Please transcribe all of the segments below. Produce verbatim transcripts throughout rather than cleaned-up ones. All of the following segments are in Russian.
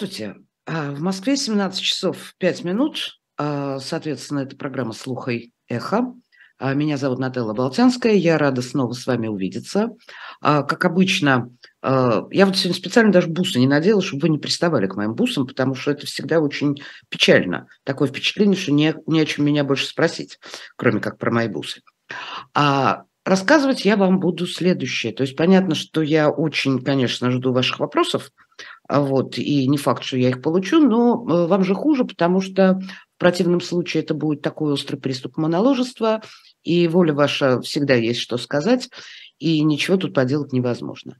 Здравствуйте. А, В Москве семнадцать часов пять минут. А, Соответственно, это программа «Слух и эхо». А, Меня зовут Нателла Болтянская. Я рада снова с вами увидеться. А, Как обычно, а, я вот сегодня специально даже бусы не надела, чтобы вы не приставали к моим бусам, потому что это всегда очень печально. Такое впечатление, что не, не о чем меня больше спросить, кроме как про мои бусы. А рассказывать я вам буду следующее. То есть понятно, что я очень, конечно, жду ваших вопросов, а, вот, и не факт, что я их получу, но, э, вам же хуже, потому что в противном случае это будет такой острый приступ моноложества, и воля ваша всегда есть что сказать, и ничего тут поделать невозможно.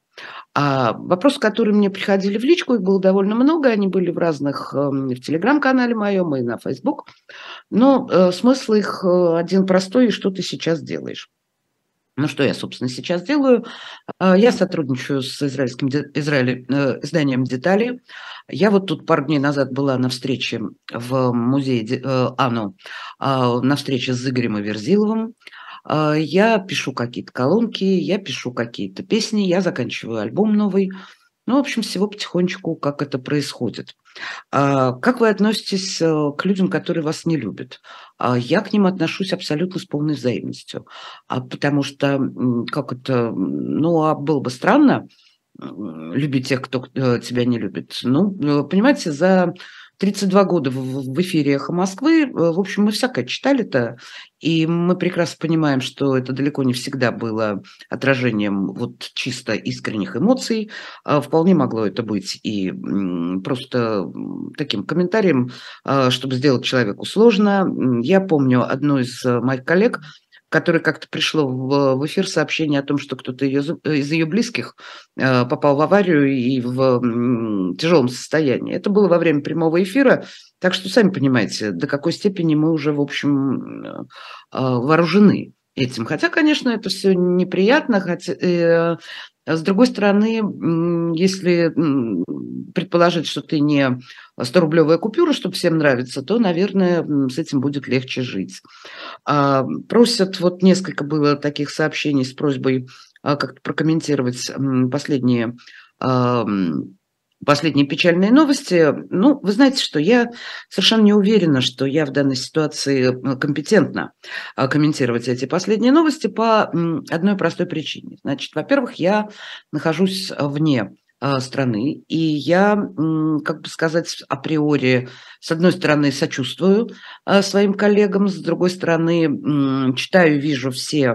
А вопросы, которые мне приходили в личку, их было довольно много, они были в разных, эм, в телеграм-канале моем и на Facebook, но, э, смысл их, э, один простой: что ты сейчас делаешь? Ну, что я, собственно, сейчас делаю? А, Я сотрудничаю с израильским де- Израиле- э, изданием «Детали». Я вот тут пару дней назад была на встрече в музее Де- э, АНУ, а, на встрече с Игорем Аверзиловым. А, Я пишу какие-то колонки, я пишу какие-то песни, я заканчиваю альбом новый. Ну, в общем, всего потихонечку, как это происходит. А, как вы относитесь, э, к людям, которые вас не любят? А, я к ним отношусь абсолютно с полной взаимностью. А, потому что, м, как это, м, ну, а было бы странно, м, любить тех, кто, э, тебя не любит. Ну, э, понимаете, за тридцать два года в в в эфире «Эхо Москвы», э, в общем, мы всякое читали-то, и мы прекрасно понимаем, что это далеко не всегда было отражением вот чисто искренних эмоций. А, вполне могло это быть и, м, просто, м, таким комментарием, а, чтобы сделать человеку сложно. М, я помню одну из, э, моих коллег, которой как-то пришло в в эфир сообщение о том, что кто-то её з из ее близких, э, попал в аварию и в, м, тяжелом состоянии. Это было во время прямого эфира, так что сами понимаете, до какой степени мы уже, в общем, э, а, вооружены этим. Хотя, конечно, это все неприятно, хотя, э, а с другой стороны, м, если, м, предположить, что ты не сторублевая купюра, чтобы всем нравиться, то, наверное, м, с этим будет легче жить. А, просят, вот несколько было таких сообщений с просьбой, а, как-то прокомментировать, м, последние, ам, последние печальные новости. Ну, вы знаете, что я совершенно не уверена, что я в данной ситуации, э, компетентна, а, комментировать эти последние новости по, м, одной простой причине. Значит, во-первых, я нахожусь, а, вне, а, страны, и я, м, как бы сказать, априори, с одной стороны, сочувствую, а, своим коллегам, с другой стороны, м, читаю, вижу все,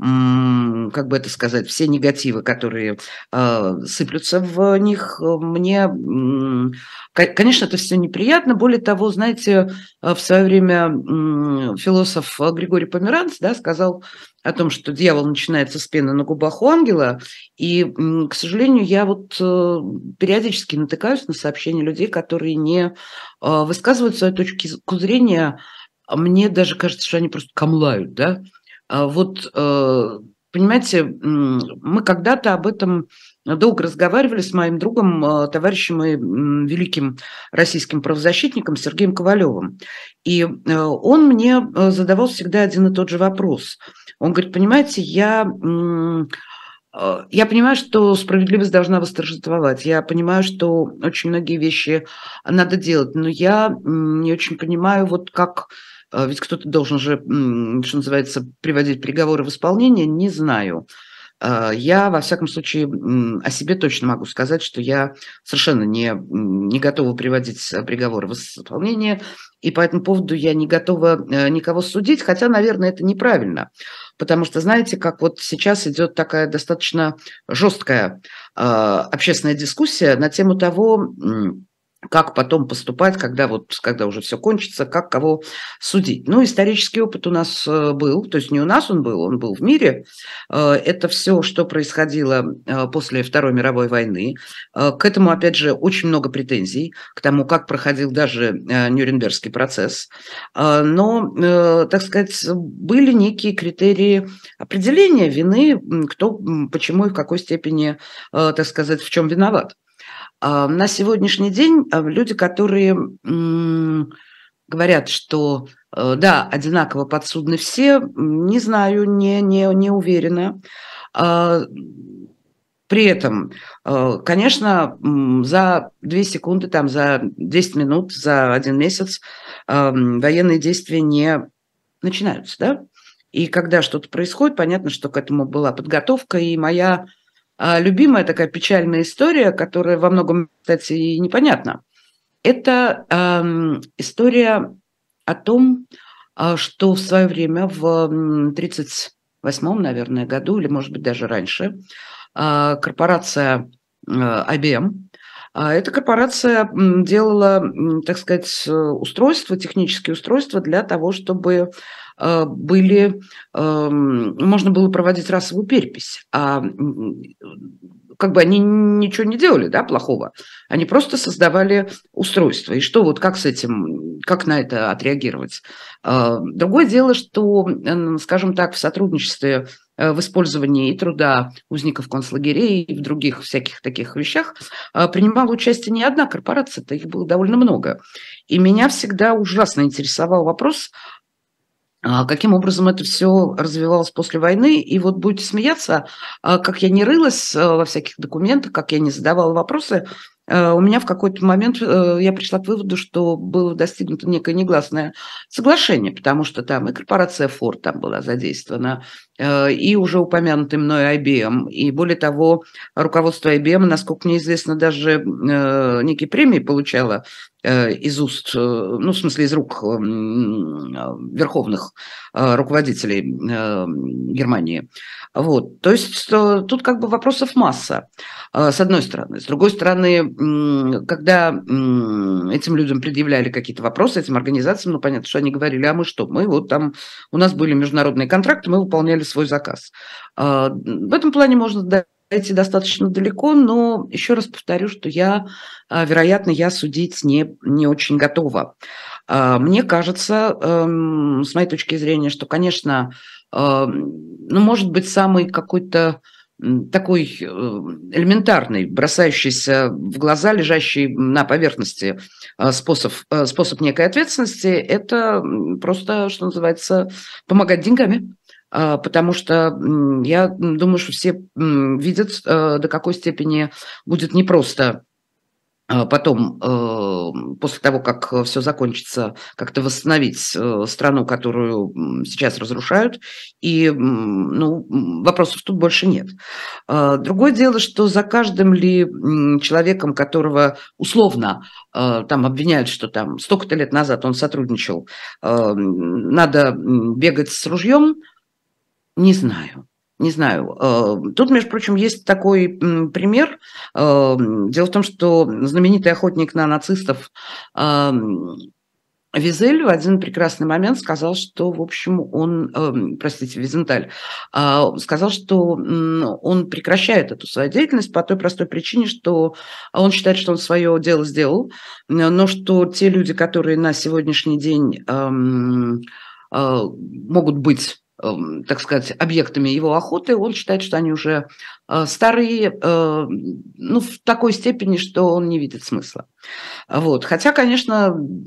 м, как бы это сказать, все негативы, которые, а, сыплются в них. Э, Мне, м, ко- конечно, это все неприятно. Более того, знаете, а, в свое время, м, философ, а, Григорий Померанц, да, сказал о том, что дьявол начинается с пены на губах у ангела. И, м, к сожалению, я вот, э, периодически натыкаюсь на сообщения людей, которые не, а, высказывают свои точки з зрения. А мне даже кажется, что они просто камлают, да. А вот, э, понимаете, м, мы когда-то об этом долго разговаривали с моим другом, а, товарищем и, м, великим российским правозащитником Сергеем Ковалевым. И, э, он мне, э, задавал всегда один и тот же вопрос. Он говорит: "Понимаете, я, м, а, я понимаю, что справедливость должна восторжествовать. Я понимаю, что очень многие вещи надо делать, но я, м, не очень понимаю, вот как, а, ведь кто-то должен же, м, что называется, приводить приговоры в исполнение, не знаю. А, я, во всяком случае, м, о себе точно могу сказать, что я совершенно не, м, не готова приводить, а, приговоры в исполнение, и по этому поводу я не готова, э, никого судить, хотя, наверное, это неправильно. Потому что, знаете, как вот сейчас идет такая достаточно жесткая, а, общественная дискуссия на тему того, м, как потом поступать, когда вот, когда уже все кончится, как кого судить. Ну, исторический опыт у нас, э, был, то есть не у нас он был, он был в мире. Э, это все, что происходило, э, после Второй мировой войны. Э, к этому, опять же, очень много претензий, к тому, как проходил даже, э, Нюрнбергский процесс. А, но, э, так сказать, были некие критерии определения вины, м, кто, м, почему и в какой степени, э, так сказать, в чем виноват. А, на сегодняшний день, а, люди, которые, м, говорят, что, э, да, одинаково подсудны все, м, не знаю, не не не уверена. А, При этом, э, конечно, м, за две секунды, там, за десять минут, за один месяц, ам, военные действия не начинаются, да. И когда что-то происходит, понятно, что к этому была подготовка. И моя, а, любимая такая печальная история, которая во многом, кстати, и непонятна. Это, ам, история о том, а, что в свое время, в, м, тридцать восьмом, наверное, году или, может быть, даже раньше, а, корпорация, а, I B M, а, эта корпорация, м, делала, м, так сказать, э, устройства, технические устройства для того, чтобы, а, были, ам, можно было проводить расовую перепись. А, м, как бы они ничего не делали, да, плохого. Они просто создавали устройства. И что вот, как с этим, как на это отреагировать? А, другое дело, что, м, скажем так, в сотрудничестве, э, в использовании и труда узников концлагерей, и в других всяких таких вещах, а, принимала участие не одна корпорация-то, их было довольно много. И меня всегда ужасно интересовал вопрос, а, каким образом это все развивалось после войны. И вот будете смеяться, а, как я не рылась, а, во всяких документах, как я не задавала вопросы, а, у меня в какой-то момент, э, я пришла к выводу, что было достигнуто некое негласное соглашение, потому что там и корпорация Ford там была задействована, э, и уже упомянутый мной I B M. И более того, руководство I B M, насколько мне известно, даже, э, некие премии получало, э, из уст, э, ну, в смысле, из рук, м, а, верховных, а, руководителей, э, Германии. Вот. То есть, что тут как бы вопросов масса, а, с одной стороны. С другой стороны, м, когда, м, этим людям предъявляли какие-то вопросы, этим организациям, ну, понятно, что они говорили: "А мы что? Мы вот там, у нас были международные контракты, мы выполняли свой заказ". А, м, в этом плане можно дойти достаточно далеко, но еще раз повторю, что я, а, вероятно, я судить не не очень готова. А, мне кажется, эм, с моей точки зрения, что, конечно, ам, ну, может быть, самый какой-то, м, такой, э, элементарный, бросающийся в глаза, лежащий на поверхности, а, способ, э, способ некой ответственности — это, м, просто, что называется, помогать деньгами. А, потому что, м, я, м, думаю, что все, м, видят, э, до какой степени будет непросто, а, потом, э, после того, как все закончится, как-то восстановить, э, страну, которую, м, сейчас разрушают. И, м, ну, м, вопросов тут больше нет. А, другое дело, что за каждым ли, м, человеком, которого условно, а, там обвиняют, что там столько-то лет назад он сотрудничал, а, м, надо, м, бегать с ружьем, не знаю, не знаю. Э, тут, между прочим, есть такой, м, пример. Эм, дело в том, что знаменитый охотник на нацистов, ам, Визель в один прекрасный момент сказал, что, в общем, он, эм, простите, Визенталь, а, сказал, что, м, он прекращает эту свою деятельность по той простой причине, что он считает, что он свое дело сделал, н но что те люди, которые на сегодняшний день, ам, а, могут быть, эм, так сказать, объектами его охоты, он считает, что они уже, а, старые, э, ну, в такой степени, что он не видит смысла. А, вот. Хотя, конечно,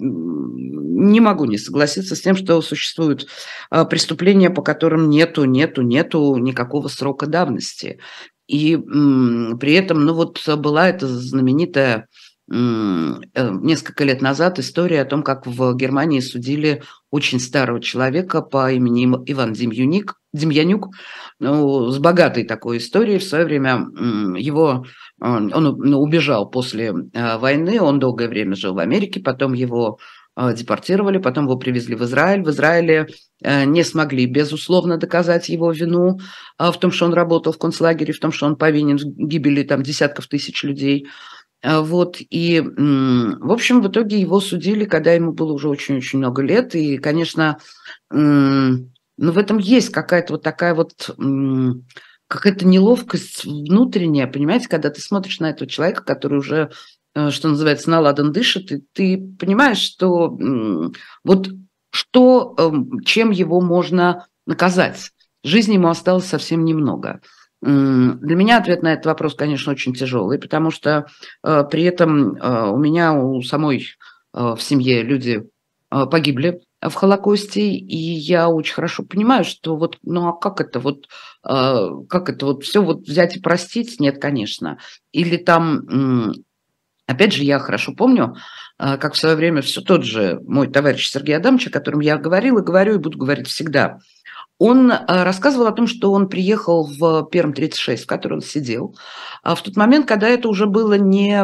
м, не могу не согласиться с тем, что существуют, а, преступления, по которым нету нету нету никакого срока давности. И, м, при этом, ну, вот была эта знаменитая, м, э, несколько лет назад история о том, как в Германии судили очень старого человека по имени Им Иван Демьюник Демьянюк, ну, с богатой такой историей. В свое время, м, его он он, ну, убежал после, э, войны, он долгое время жил в Америке, потом его, э, депортировали, потом его привезли в Израиль. В Израиле, э, не смогли, безусловно, доказать его вину, а, в том, что он работал в концлагере, в том, что он повинен в гибели там десятков тысяч людей. А, вот, и, м, в общем, в итоге его судили, когда ему было уже очень-очень много лет. И, конечно, м, ну, в этом есть какая-то вот такая вот, м, какая-то неловкость внутренняя, понимаете, когда ты смотришь на этого человека, который уже, э, что называется, на ладан дышит, и ты понимаешь, что, м, вот что, эм, чем его можно наказать. Жизни ему осталось совсем немного. М, для меня ответ на этот вопрос, конечно, очень тяжелый, потому что, э, при этом, э, у меня у самой, э, в семье люди, э, погибли, в Холокосте, и я очень хорошо понимаю, что вот, ну а как это вот, э, как это вот все вот взять и простить? Нет, конечно. Или там, м, опять же, я хорошо помню, э, как в свое время все тот же мой товарищ Сергей Адамович, о котором я говорила, говорю и буду говорить всегда, он, э, рассказывал о том, что он приехал в Пермь тридцать шесть, в которой он сидел, а, в тот момент, когда это уже было не,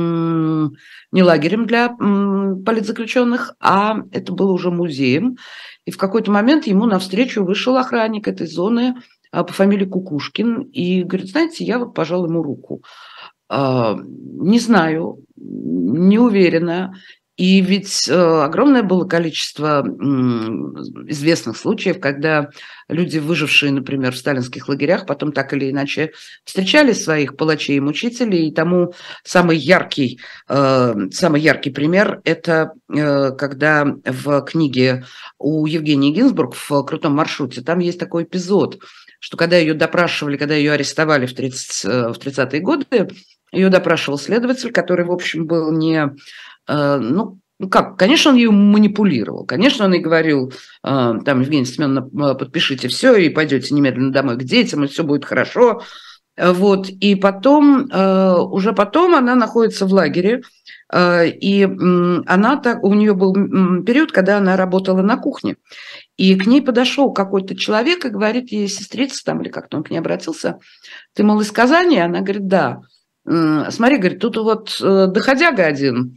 м, не лагерем для, м, политзаключенных, а это было уже музеем. И в какой-то момент ему навстречу вышел охранник этой зоны, а, по фамилии Кукушкин и говорит: "Знаете, я вот пожал ему руку". А, не знаю, не уверена. И ведь, э, огромное было количество, м, известных случаев, когда люди, выжившие, например, в сталинских лагерях, потом так или иначе встречали своих палачей и мучителей. И тому самый яркий, э, самый яркий пример — это, э, когда в книге у Евгении Гинзбург в "Крутом маршруте" там есть такой эпизод, что когда ее допрашивали, когда ее арестовали в тридцать, э, в тридцатые годы, ее допрашивал следователь, который, в общем, был не, э, ну, ну как, конечно, он ее манипулировал, конечно, он ей говорил, э, там: "Евгения Семеновна, э, подпишите все и пойдете немедленно домой к детям, и все будет хорошо". Э, вот, и потом, э, уже потом она находится в лагере, э, и, м, она так, у нее был, м, период, когда она работала на кухне, и к ней подошел какой-то человек и говорит ей: "Сестрица", там, или как-то он к ней обратился: "Ты, мол, из Казани?" Она говорит: "Да". М, смотри, говорит, тут вот, э, доходяга один,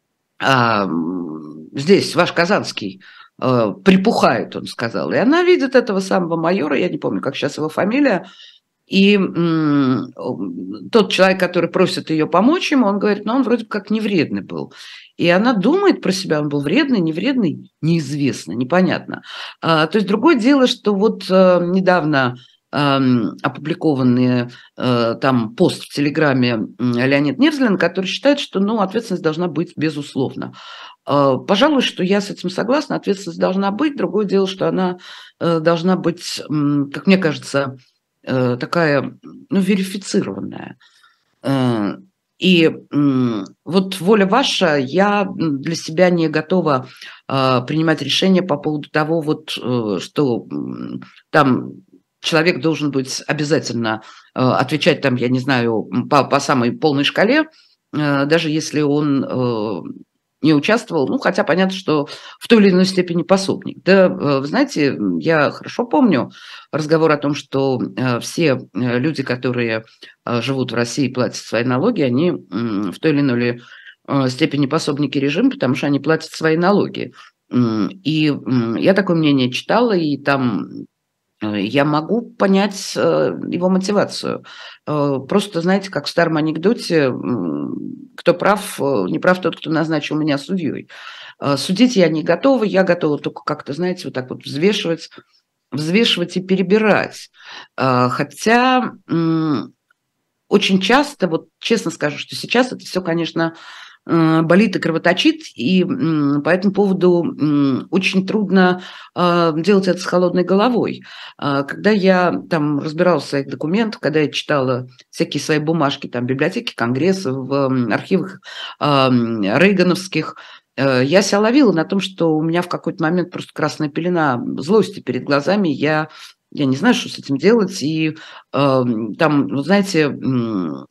а, м, здесь, ваш казанский, э, припухает, он сказал. И она видит этого самого майора, я не помню, как сейчас его фамилия, и м, ом, тот человек, который просит ее помочь ему, он говорит, ну, он вроде как не вредный был. И она думает про себя, он был вредный, не вредный, неизвестно, непонятно. А, то есть другое дело, что вот э, недавно ам, опубликованный э, там пост в Телеграме м, Леонид Невзлин, который считает, что, ну, ответственность должна быть безусловно. А, пожалуй, что я с этим согласна, ответственность должна быть. Другое дело, что она э, должна быть, м, как мне кажется, э, такая, ну, верифицированная. Э, и м, вот воля ваша, я м, для себя не готова а, принимать решение по поводу того, вот, э, что м, там человек должен быть обязательно э, отвечать, там, я не знаю, м, по, по самой полной шкале, э, даже если он э, не участвовал, ну, хотя понятно, что в той или иной степени пособник. Да, э, вы знаете, м, я хорошо помню разговор о том, что э, все э, люди, которые э, живут в России и платят свои налоги, они м, в той или иной э, степени пособники режима, потому что они платят свои налоги. М, И м, я такое мнение читала, и там э, я могу понять э, его мотивацию. Э, Просто, знаете, как в старом анекдоте, м, кто прав, э, не прав тот, кто назначил меня судьей. Э, Судить я не готова, я готова только как-то, знаете, вот так вот взвешивать, взвешивать и перебирать. А, Хотя м, очень часто, вот честно скажу, что сейчас это все, конечно, э, болит и кровоточит, и м, по этому поводу м, очень трудно а, делать это с холодной головой. А, Когда я там разбиралась в своих документах, когда я читала всякие свои бумажки, там, библиотеки Конгресса, в м, архивах а, м, рейгановских, э, я себя ловила на том, что у меня в какой-то момент просто красная пелена злости перед глазами, я я не знаю, что с этим делать, и Ам, там, вот знаете, м,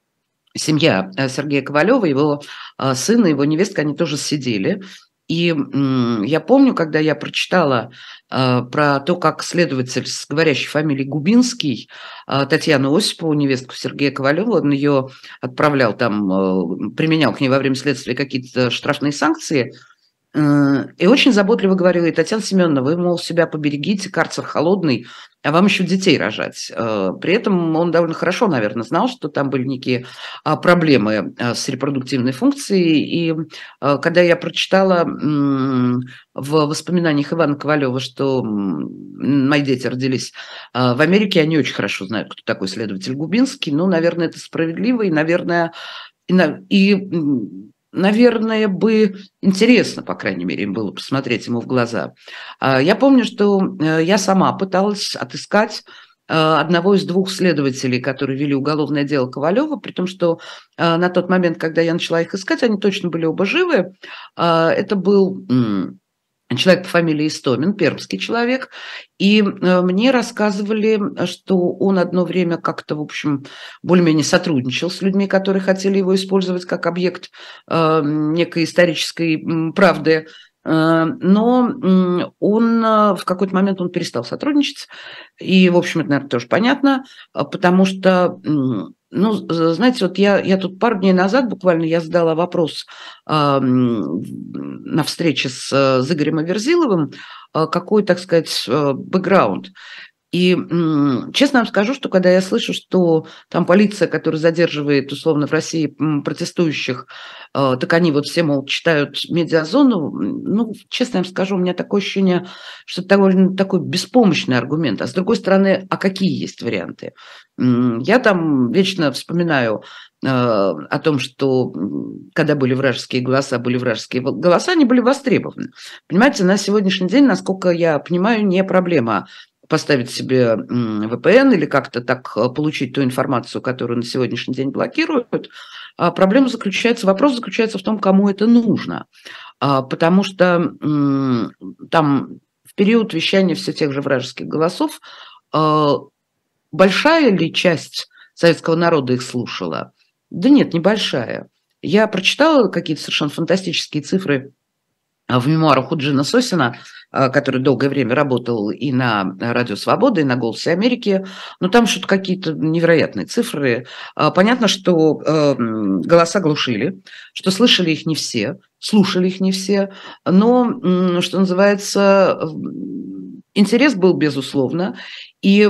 семья, э, Сергея Ковалева, его, а, сын и его невестка, они тоже сидели. И, м, я помню, когда я прочитала, а, про то, как следователь с говорящей фамилией Губинский, а, Татьяну Осипову, невестку Сергея Ковалева, он ее отправлял там, э, применял к ней во время следствия какие-то штрафные санкции. Э, и очень заботливо говорила: и Татьяна Семеновна, вы, мол, себя поберегите, карцер холодный, а вам еще детей рожать. Э, При этом он довольно хорошо, наверное, знал, что там были некие а, проблемы а, с репродуктивной функцией. И а, когда я прочитала м, в воспоминаниях Ивана Ковалева, что м, мои дети родились а, в Америке, они очень хорошо знают, кто такой следователь Губинский. Ну, наверное, это справедливо, и, наверное, и, на- и, м, наверное, бы интересно, по крайней мере, им было посмотреть ему в глаза. А, Я помню, что э, я сама пыталась отыскать э, одного из двух следователей, которые вели уголовное дело Ковалева, при том, что э, на тот момент, когда я начала их искать, они точно были оба живы. А, Это был м, человек по фамилии Истомин, пермский человек, и э, мне рассказывали, что он одно время как-то, в общем, более-менее сотрудничал с людьми, которые хотели его использовать как объект э, некой исторической м, правды, Э, но м, он э, в какой-то момент он перестал сотрудничать, и, в общем, это, наверное, тоже понятно, а, потому что, м, ну, з- знаете, вот я, я тут пару дней назад буквально я задала вопрос а, м, на встрече с, э, с Игорем Аверзиловым, а, какой, так сказать, э, бэкграунд. И, м, честно вам скажу, что когда я слышу, что там полиция, которая задерживает, условно, в России м, протестующих, э, так они вот все, мол, читают медиазону, м, ну, честно вам скажу, у меня такое ощущение, что это довольно такой беспомощный аргумент. А с другой стороны, а какие есть варианты? М, Я там вечно вспоминаю э, о том, что м, когда были вражеские голоса, были вражеские во- голоса, они были востребованы. Понимаете, на сегодняшний день, насколько я понимаю, не проблема поставить себе м, V P N или как-то так э, получить ту информацию, которую на сегодняшний день блокируют. А проблема заключается, вопрос заключается в том, кому это нужно. А, Потому что м, там в период вещания все тех же вражеских голосов а, большая ли часть советского народа их слушала? Да нет, небольшая. Я прочитала какие-то совершенно фантастические цифры а, в мемуарах у Джина Сосина, а, который долгое время работал и на Радио Свобода, и на «Голосе Америки». Но там что-то какие-то невероятные цифры. А, Понятно, что э, м, голоса глушили, что слышали их не все, слушали их не все, но, м, что называется, м, интерес был, безусловно, и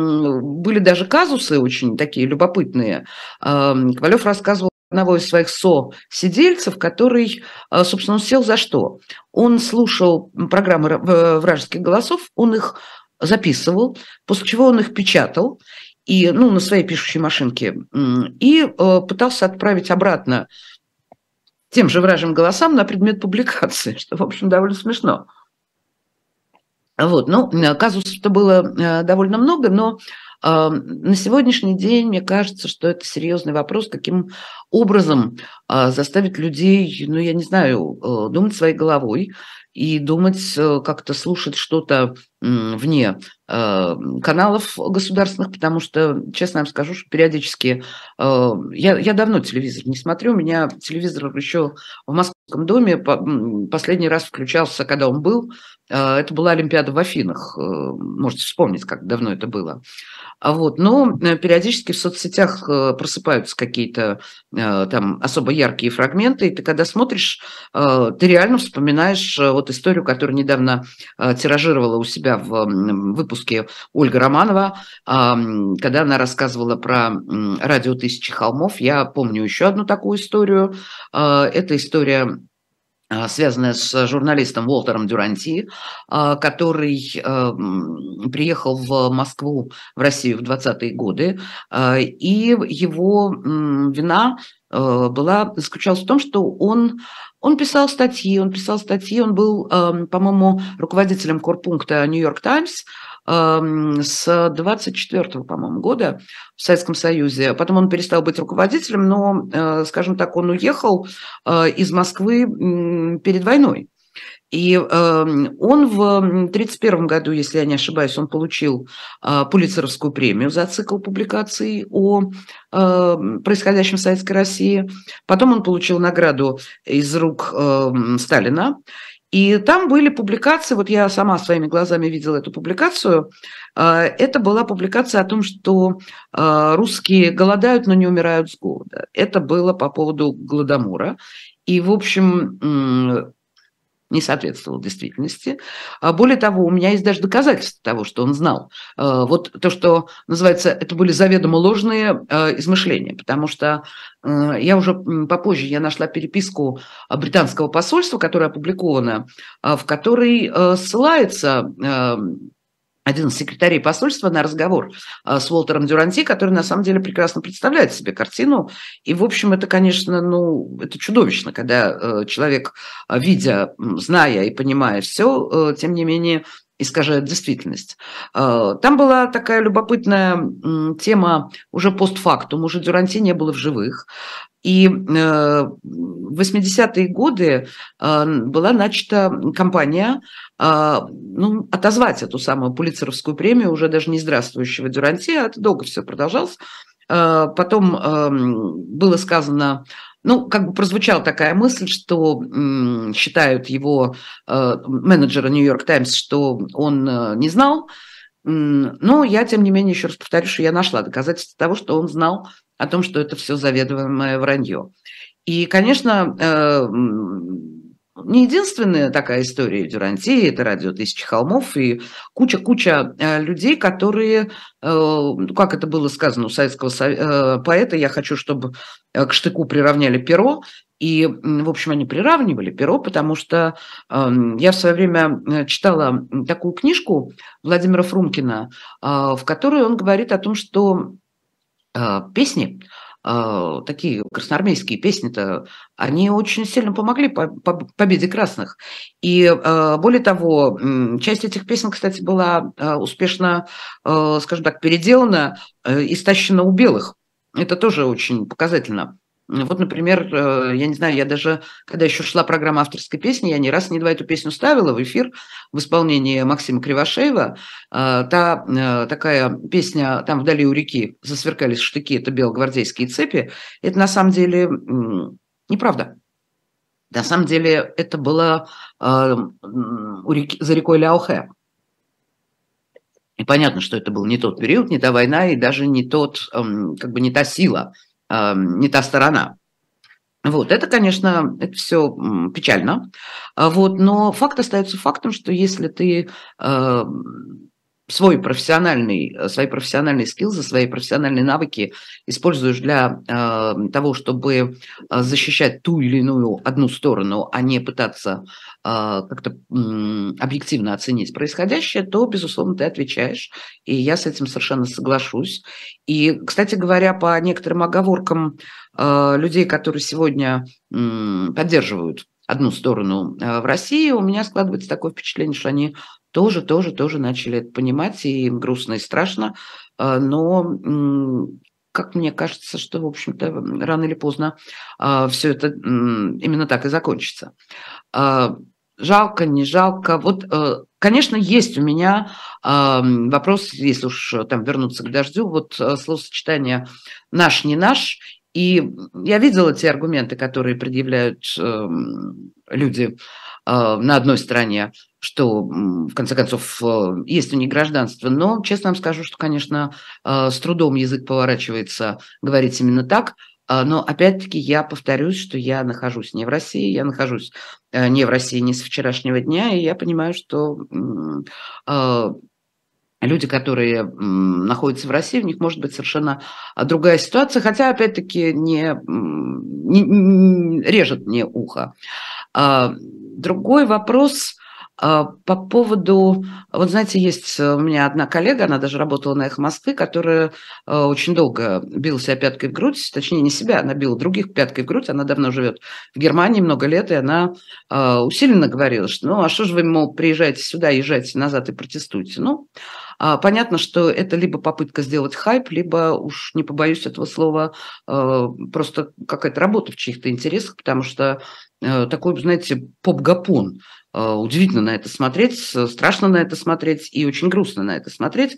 м, были даже казусы очень такие любопытные. А, Ковалев рассказывал одного из своих со-сидельцев, который, а, собственно, он сел за что? Он слушал программы ра- в- вражеских голосов, он их записывал, после чего он их печатал и, ну, на своей пишущей машинке м, и э, пытался отправить обратно тем же вражьим голосам на предмет публикации, что, в общем, довольно смешно. Вот, ну, э, казусов-то было э, довольно много, но а, на сегодняшний день мне кажется, что это серьезный вопрос, каким образом а, заставить людей, ну, я не знаю, э, думать своей головой и думать, э, как-то слушать что-то м, вне э, каналов государственных, потому что, честно вам скажу, что периодически э, я, я давно телевизор не смотрю, у меня телевизор еще в московском доме по- м, последний раз включался, когда он был, э, это была Олимпиада в Афинах, э, можете вспомнить, как давно это было. А вот, но э, периодически в соцсетях э, просыпаются какие-то э, там особо яркие фрагменты, и ты когда смотришь, э, ты реально вспоминаешь э, вот историю, которую недавно э, тиражировала у себя в м, выпуске Ольга Романова, а, м, когда она рассказывала про м, радио «Тысячи холмов». Я помню еще одну такую историю. Э, Это история, а, связанная с журналистом Уолтером Дюранти, а, который а, м, приехал в Москву, в Россию в двадцатые годы, а, и его м, вина э, была, заключалась в том, что он, он писал статьи, он писал статьи, он был, ам, по-моему, руководителем корпункта «Нью-Йорк Таймс» ам, с двадцать четвёртого, по-моему, года в Советском Союзе. Потом он перестал быть руководителем, но, э, скажем так, он уехал э, из Москвы м, перед войной. И э, он в тридцать первом году, если я не ошибаюсь, он получил э, Пулитцеровскую премию за цикл публикаций о э, происходящем в Советской России. Потом он получил награду из рук э, Сталина. И там были публикации, вот я сама своими глазами видела эту публикацию. Э, Это была публикация о том, что э, русские голодают, но не умирают с голода. Это было по поводу Голодомора. И, в общем, м, не соответствовал действительности. А более того, у меня есть даже доказательства того, что он знал. Э, Вот то, что называется, это были заведомо ложные э, измышления, потому что э, я уже м, попозже я нашла переписку а, британского посольства, которая опубликована, а, в которой э, ссылается э, один из секретарей посольства на разговор а, с Уолтером Дюранти, который на самом деле прекрасно представляет себе картину. И, в общем, это, конечно, ну, это чудовищно, когда э, человек, а, видя, м, зная и понимая все, тем не менее искажают действительность. Э, Там была такая любопытная м, тема уже постфактум, уже Дюранти не было в живых. И э, в восьмидесятые годы э, была начата кампания э, ну, отозвать эту самую Пулитцеровскую премию уже даже не здравствующего Дюранти, а это долго все продолжалось. Э, Потом э, было сказано, ну, как бы прозвучала такая мысль, что м, считают его э, менеджера Нью-Йорк Таймс, что он э, не знал. М, Но я, тем не менее, еще раз повторю, что я нашла доказательства того, что он знал о том, что это все заведомое вранье. И, конечно, э, м, не единственная такая история Дюранти, это «Радио тысячи холмов» и куча-куча э, людей, которые, э, ну, как это было сказано у советского со- э, поэта, я хочу, чтобы э, к штыку приравняли перо. И, м, в общем, они приравнивали перо, потому что эм, я в свое время э, читала м, такую книжку Владимира Фрумкина, а, в которой он говорит о том, что а, песни, а, такие красноармейские песни-то, они очень сильно помогли по- по- победе красных. И а, более того, м, часть этих песен, кстати, была а, успешно, а, скажем так, переделана э, и стащена у белых. Это тоже очень показательно. Вот, например, э, я не знаю, я даже, когда еще шла программа авторской песни, я ни раз, ни два эту песню ставила в эфир в исполнении Максима Кривошеева. А, Та э, такая песня «Там вдали у реки засверкались штыки, это белогвардейские цепи», это на самом деле м, неправда. На самом деле это было а, м, у реки, за рекой Ляохэ. И понятно, что это был не тот период, не та война и даже не тот, эм, как бы не та сила, эм, не та сторона. Вот, это, конечно, это все печально. А, вот, но факт остается фактом, что если ты, э, свой профессиональный, э, свои профессиональные скиллзы, свои профессиональные навыки используешь для, э, того, чтобы, э, защищать ту или иную одну сторону, а не пытаться, а, как-то, м, объективно оценить происходящее, то, безусловно, ты отвечаешь. И я с этим совершенно соглашусь. И, кстати говоря, по некоторым оговоркам э, людей, которые сегодня м, поддерживают одну сторону э, в России, у меня складывается такое впечатление, что они тоже, тоже, тоже начали это понимать, и им грустно и страшно, э, но м, как мне кажется, что, в общем-то, м, рано или поздно все это м, именно так и закончится. А, Жалко, не жалко. Вот, э, конечно, есть у меня ам, вопрос, если уж э, там вернуться к «Дождю», вот э, словосочетание «наш, не наш». И я видела те аргументы, которые предъявляют эм, люди э, на одной стороне, что, м, в конце концов, э, есть у них гражданство. Но, честно вам скажу, что, конечно, э, с трудом язык поворачивается говорить именно так. А, Но, опять-таки, я повторюсь, что я нахожусь не в России, я нахожусь э, не в России не с вчерашнего дня, и я понимаю, что м, а, люди, которые м, находятся в России, у них может быть совершенно а, другая ситуация, хотя, опять-таки, не, м, не- не- режет мне ухо. А, Другой вопрос а, по поводу, вот знаете, есть у меня одна коллега, она даже работала на «Эхо Москвы», которая а, очень долго била себя пяткой в грудь, точнее не себя, она била других пяткой в грудь, она давно живет в Германии много лет, и она а, усиленно говорила, что ну а что же вы, мол, приезжаете сюда, езжайте назад и протестуйте. Ну, а, понятно, что это либо попытка сделать хайп, либо, уж не побоюсь этого слова, а, просто какая-то работа в чьих-то интересах, потому что э, такой, знаете, поп-гапон. Э, Удивительно на это смотреть, с- страшно на это смотреть и очень грустно на это смотреть,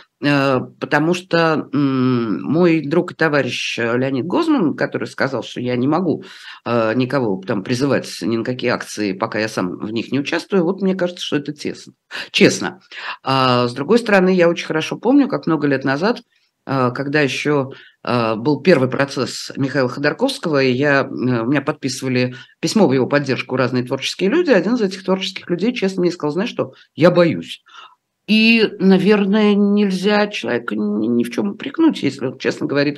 э, потому что м, мой друг и товарищ э, Леонид Гозман, который сказал, что я не могу э, никого там призывать ни на какие акции, пока я сам в них не участвую, вот мне кажется, что это тесно, честно. А с другой стороны, я очень хорошо помню, как много лет назад, э, когда еще э, был первый процесс Михаила Ходорковского, и я, э, у меня подписывали письмо в его поддержку разные творческие люди. Один из этих творческих людей честно мне сказал, знаешь что, я боюсь. И, наверное, нельзя человека ни, ни в чем упрекнуть, если он честно говорит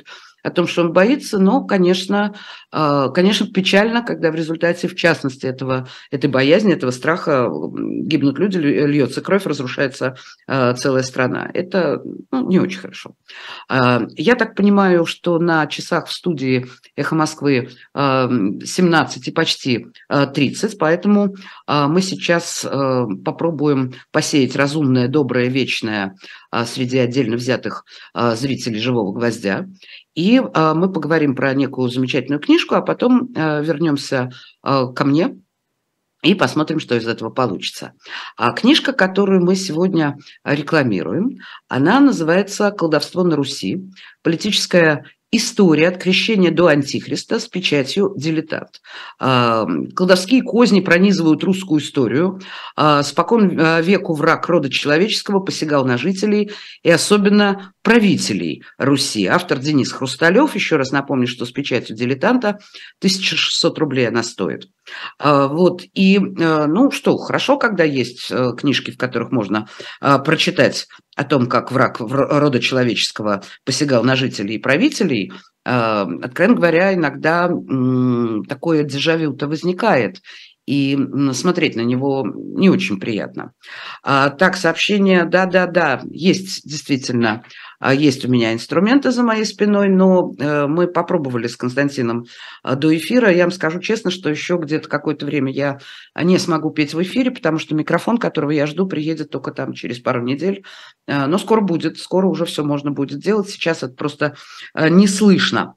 о том, что он боится, но, конечно, э, конечно, печально, когда в результате, в частности, этого, этой боязни, этого страха гибнут люди, льется кровь, разрушается э, целая страна. Это, ну, не очень хорошо. Э, я так понимаю, что на часах в студии «Эхо Москвы» э, семнадцать и почти э, тридцать, поэтому э, мы сейчас э, попробуем посеять разумное, доброе, вечное э, среди отдельно взятых э, зрителей «Живого гвоздя». И э, мы поговорим про некую замечательную книжку, а потом э, вернемся э, ко мне и посмотрим, что из этого получится. А книжка, которую мы сегодня рекламируем, она называется «Колдовство на Руси. Политическая история от крещения до антихриста» с печатью «Дилетант». Колдовские козни пронизывают русскую историю. Спокон веку враг рода человеческого посягал на жителей и особенно правителей Руси. Автор Денис Хрусталев. Еще раз напомню, что с печатью «Дилетанта» тысяча шестьсот рублей она стоит. Вот, и, ну что, хорошо, когда есть книжки, в которых можно прочитать о том, как враг рода человеческого посягал на жителей и правителей. Откровенно говоря, иногда такое дежавю-то возникает, и смотреть на него не очень приятно. Так, сообщение, да-да-да, есть действительно, есть у меня инструменты за моей спиной, но мы попробовали с Константином до эфира. Я вам скажу честно, что еще где-то какое-то время я не смогу петь в эфире, потому что микрофон, которого я жду, приедет только там через пару недель. Но скоро будет, скоро уже все можно будет делать. Сейчас это просто не слышно.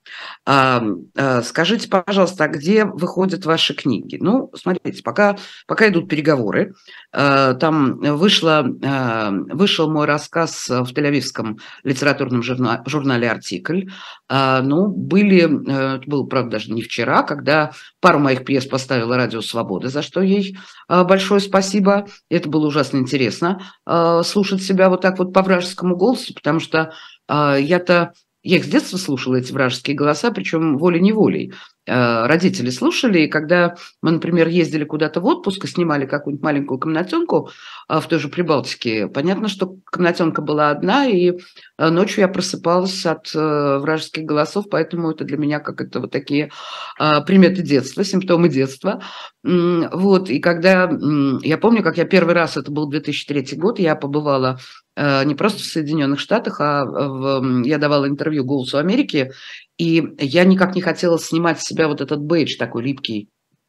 Скажите, пожалуйста, а где выходят ваши книги? Ну, смотрите, пока, пока идут переговоры. Там вышло, вышел мой рассказ в Тель-Авивском литературном журнале «Артикль». Ну, были, это было, правда, даже не вчера, когда пару моих пьес поставила «Радио Свободы», за что ей большое спасибо. Это было ужасно интересно слушать себя вот так вот по вражескому голосу, потому что я-то... Я их с детства слушала, эти вражеские голоса, причем волей-неволей. Родители слушали, и когда мы, например, ездили куда-то в отпуск и снимали какую-нибудь маленькую комнатенку в той же Прибалтике, понятно, что комнатенка была одна, и ночью я просыпалась от вражеских голосов, поэтому это для меня как это вот такие приметы детства, симптомы детства. Вот, и когда... Я помню, как я первый раз, это был две тысячи третий год, я побывала не просто в Соединенных Штатах, а в, я давала интервью «Голосу Америки», и я никак не хотела снимать с себя вот этот бейдж такой липкий,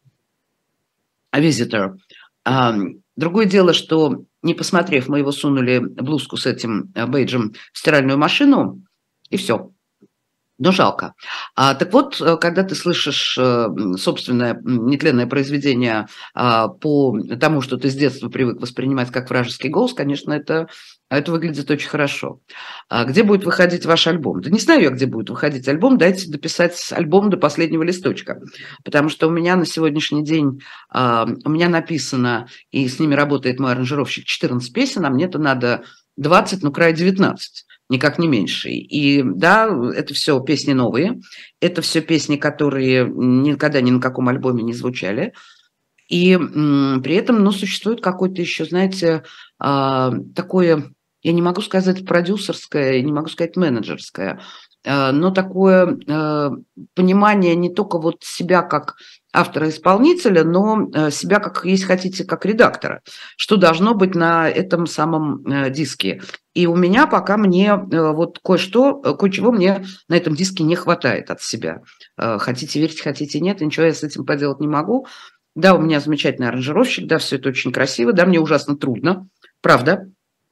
visitor. Другое дело, что, не посмотрев, мы его сунули блузку с этим бейджем в стиральную машину, и все. Но жалко. А, так вот, когда ты слышишь собственное нетленное произведение а, по тому, что ты с детства привык воспринимать как вражеский голос, конечно, это, это выглядит очень хорошо. А где будет выходить ваш альбом? Да не знаю я, где будет выходить альбом. Дайте дописать альбом до последнего листочка. Потому что у меня на сегодняшний день, а, у меня написано, и с ними работает мой аранжировщик, четырнадцать песен, а мне-то надо двадцать, ну, край девятнадцать. Никак не меньше. И да, это все песни новые, это все песни, которые никогда ни на каком альбоме не звучали. И м, при этом, ну, существует какое-то еще, знаете, а, такое, я не могу сказать продюсерское, не могу сказать менеджерское, а, но такое а, понимание не только вот себя как автора-исполнителя, но а, себя, как, если хотите, как редактора, что должно быть на этом самом а, диске. И у меня пока мне вот кое-что, кое-чего мне на этом диске не хватает от себя. Хотите верить, хотите нет, ничего я с этим поделать не могу. Да, у меня замечательный аранжировщик, да, все это очень красиво, да, мне ужасно трудно, правда.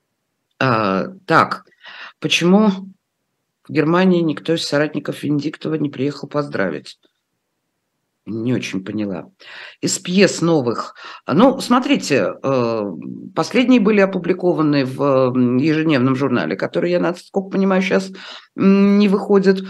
А, так, почему в Германии никто из соратников Венедиктова не приехал поздравить? Не очень поняла. Из пьес новых. Ну, смотрите, последние были опубликованы в ежедневном журнале, который, я, насколько понимаю, сейчас не выходит.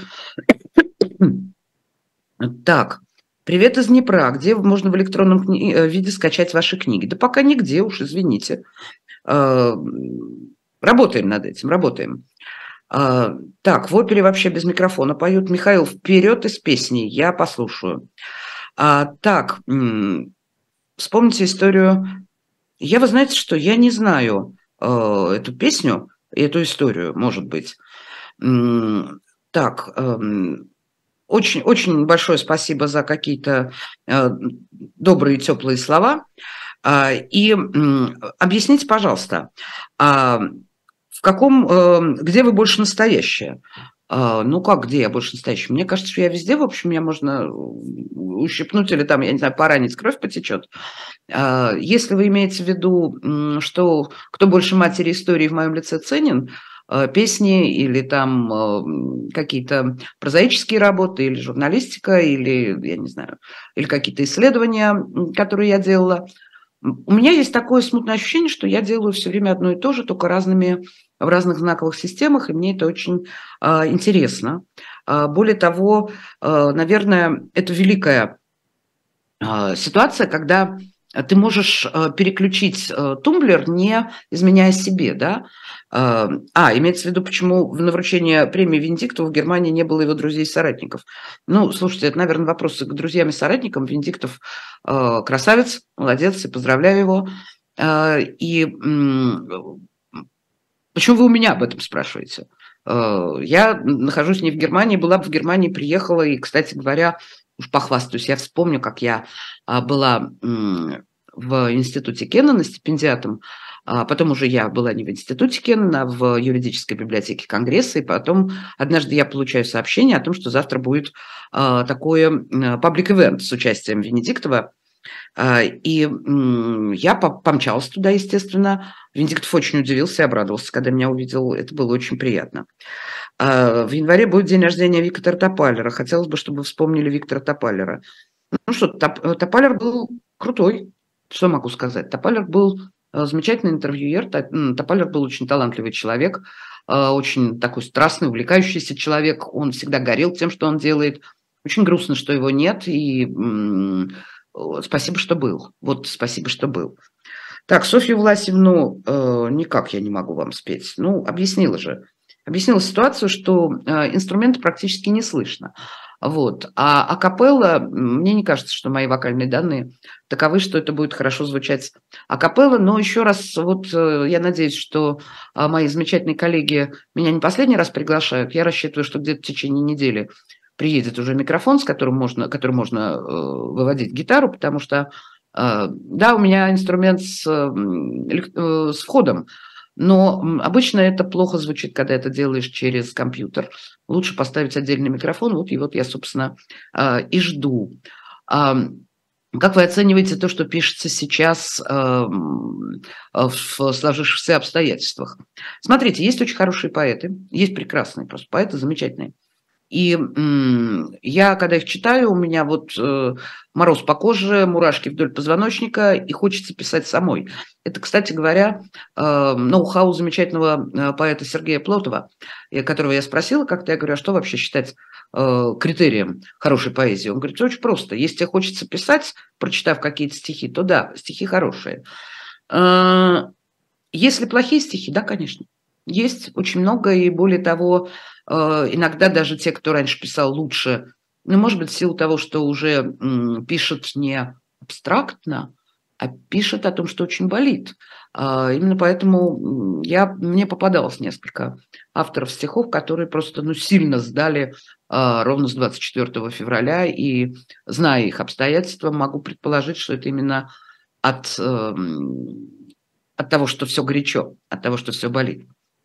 Так, привет из Днепра. Где можно в электронном виде скачать ваши книги? Да пока нигде уж, извините. Работаем над этим, работаем. Так, в опере вообще без микрофона поют. Михаил, вперед из песни, я послушаю. А, так, вспомните историю. Я, вы знаете, что я не знаю э, эту песню, эту историю, может быть. Так, эм, очень очень большое спасибо за какие-то, э, добрые, теплые слова. А, и, м, объясните, пожалуйста, а, в каком, э, где вы больше настоящая? А, ну как, где я больше настоящая? Мне кажется, что я везде, в общем, меня можно у ущипнуть или там, я не знаю, поранить, кровь потечет. А, если вы имеете в виду, м, что кто больше матери истории в моем лице ценен, э, песни или там, м, какие-то прозаические работы, или журналистика, или, я не знаю, или какие-то исследования, м, которые я делала. М, у меня есть такое смутное ощущение, что я делаю все время одно и то же, только разными в разных знаковых системах, и мне это очень, а, интересно. А, более того, э, наверное, это великая а, ситуация, когда, а, ты можешь, э, переключить, э, тумблер, не изменяя себе, да. А, а, имеется в виду, почему на вручение премии Венедиктову в Германии не было его друзей и соратников. Ну, слушайте, это, наверное, вопросы к друзьям и соратникам. Венедиктов, э, красавец, молодец, и поздравляю его. А, и, м, почему вы у меня об этом спрашиваете? Э, я нахожусь не в Германии, была бы в Германии, приехала. И, кстати говоря, уж похвастаюсь, я вспомню, как я, а, была, м, в институте Кеннана стипендиатом, а потом уже я была не в институте Кеннана, а в юридической библиотеке Конгресса. И потом однажды я получаю сообщение о том, что завтра будет, а, такое, м, public event с участием Венедиктова. А, и, м, я по помчалась туда, естественно. Венедиктов очень удивился и обрадовался, когда меня увидел. Это было очень приятно. А, в январе будет день рождения Виктора Топалера. Хотелось бы, чтобы вспомнили Виктора Топалера. Ну что, Топ э, Топалер был крутой. Что могу сказать? Топалер был, э, замечательный интервьюер. Та м, Топалер был очень талантливый человек, а, очень такой страстный, увлекающийся человек. Он всегда горел тем, что он делает. Очень грустно, что его нет. И, м, о, спасибо, что был. Вот спасибо, что был. Так, Софью Власьевну, э, никак я не могу вам спеть. Ну, объяснила же. Объяснила ситуацию, что, э, инструмента практически не слышно. Вот. А акапелла, м, мне не кажется, что мои вокальные данные таковы, что это будет хорошо звучать акапелла. Но еще раз, вот, э, я надеюсь, что, а, мои замечательные коллеги меня не последний раз приглашают. Я рассчитываю, что где-то в течение недели приедет уже микрофон, с которым можно которым можно, э, выводить гитару, потому что, а, да, у меня инструмент с, м, элек э, с входом, но, м, обычно это плохо звучит, когда это делаешь через компьютер. Лучше поставить отдельный микрофон. Вот и вот я, собственно, а, и жду. Ам, как вы оцениваете то, что пишется сейчас, ам, а, в сложившихся обстоятельствах? Смотрите, есть очень хорошие поэты, есть прекрасные просто поэты, замечательные. И, м, я, когда их читаю, у меня вот, э, мороз по коже, мурашки вдоль позвоночника, и хочется писать самой. Это, кстати говоря, э, ноу-хау замечательного, э, поэта Сергея Плотова, э, которого я спросила как-то, я говорю: "А что вообще считать, э, критерием хорошей поэзии?" Он говорит: "Очень просто. Если те хочется писать, прочитав какие-то стихи, то да, стихи хорошие. Э, если плохие стихи, да, конечно, есть очень много, и более того, э, иногда даже те, кто раньше писал лучше, ну, может быть, в силу того, что уже, м, пишет не абстрактно, а пишет о том, что очень болит. А, именно поэтому, м, я мне попадалось несколько авторов стихов, которые просто, ну, сильно сдали, а, ровно с двадцать четвёртого февраля, и, зная их обстоятельства, могу предположить, что это именно от, эм, от того, что все горячо, от того, что все болит.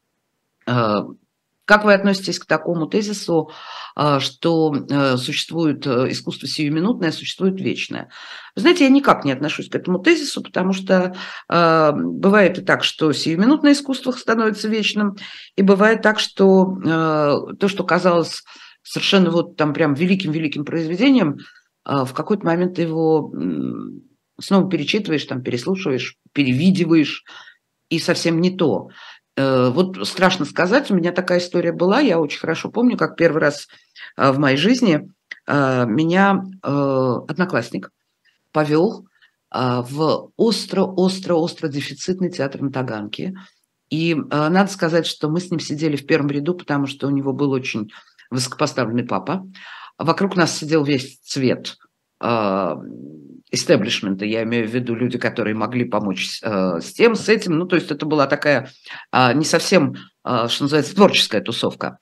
А, как вы относитесь к такому тезису, а, что, э, существует, э, искусство сиюминутное, существует вечное? Вы знаете, я никак не отношусь к этому тезису, потому что, а, бывает и так, что сиюминутное искусство становится вечным, и бывает так, что, э, то, что казалось совершенно вот там прям великим-великим произведением, а, в какой-то момент ты его, м, снова перечитываешь, там, переслушиваешь, перевидиваешь, и совсем не то. Э, вот страшно сказать, у меня такая история была. Я очень хорошо помню, как первый раз, а, в моей жизни, а, меня, э, одноклассник повел, а, в остро-остро-остро дефицитный театр на Таганке. И, а, надо сказать, что мы с ним сидели в первом ряду, потому что у него был очень высокопоставленный папа. Вокруг нас сидел весь цвет, а, истеблишмента, я имею в виду люди, которые могли помочь, э, с тем, с этим. Ну, то есть это была такая, а, не совсем, а, что называется, творческая тусовка.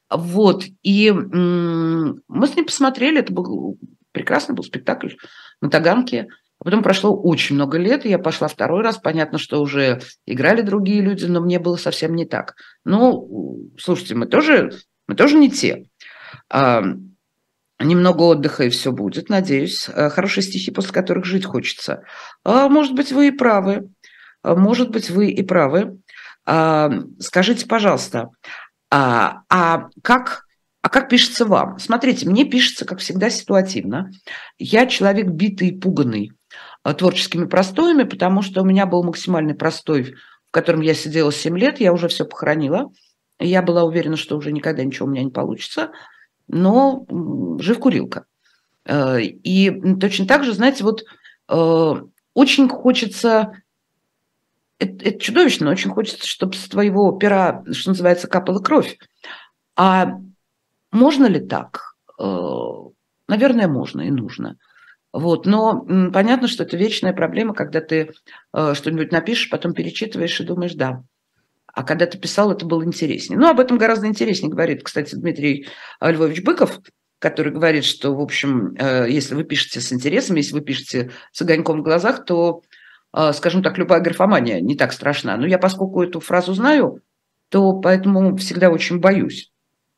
Вот, и м, мы с ним посмотрели, это был прекрасный был спектакль на Таганке. А потом прошло очень много лет, и я пошла второй раз. Понятно, что уже играли другие люди, но мне было совсем не так. Ну, слушайте, мы тоже, мы тоже не те. А, немного отдыха, и все будет, надеюсь. А, хорошие стихи, после которых жить хочется. А, может быть, вы и правы. А, может быть, вы и правы. А, скажите, пожалуйста, а, а как, а как пишется вам? Смотрите, мне пишется, как всегда, ситуативно. Я человек битый и пуганный а, творческими простоями, потому что у меня был максимальный простой, в котором я сидела семь лет, я уже все похоронила. Я была уверена, что уже никогда ничего у меня не получится, но м, жив курилка. Э, И точно так же, знаете, вот э, очень хочется, это, это чудовищно, но очень хочется, чтобы с твоего пера, что называется, капала кровь. А можно ли так? Э, Наверное, можно и нужно. Вот, но м, понятно, что это вечная проблема, когда ты э, что-нибудь напишешь, потом перечитываешь и думаешь, да. А когда ты писал, это было интереснее. Ну, об этом гораздо интереснее говорит, кстати, Дмитрий э, Львович Быков, который говорит, что, в общем, э, если вы пишете с интересом, если вы пишете с огоньком в глазах, то, э, скажем так, любая графомания не так страшна. Но я, поскольку эту фразу знаю, то поэтому всегда очень боюсь.